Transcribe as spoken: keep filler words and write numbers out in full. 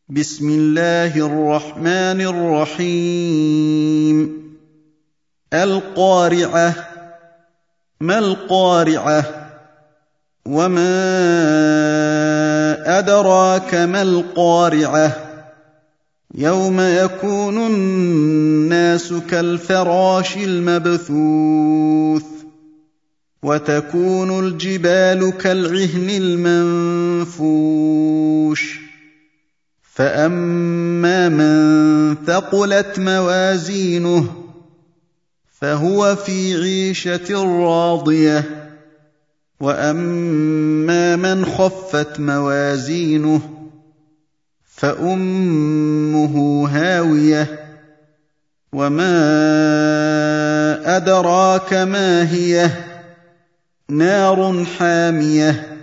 بسم الله الرحمن الرحيم القارعة. ما القارعة؟ وما أدراك ما القارعة؟ يوم يكون الناس كالفراش المبثوث وتكون الجبال كالعهن المنفوش فأما من ثقلت موازينه فهو في عيشة راضية وأما من خفت موازينه فأمه هاوية وما أدراك ما هي نار حامية